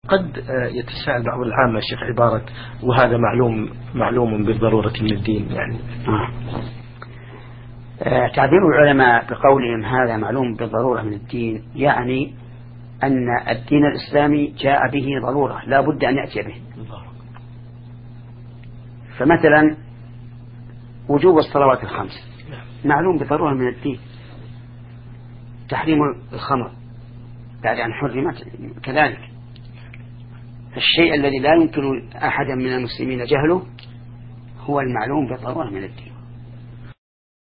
قد يتساءل بعض العامة الشيخ عبارة وهذا معلوم بالضرورة من الدين يعني. تعبير العلماء بقولهم هذا معلوم بالضرورة من الدين يعني أن الدين الإسلامي جاء به ضرورة لا بد أن يأتي به. فمثلا وجوب الصلوات الخمس معلوم بضرورة من الدين. تحريم الخمر بعد أن حرمت كذلك. الشيء الذي لا يمكن أحدا من المسلمين جهله هو المعلوم بالضرورة من الدين.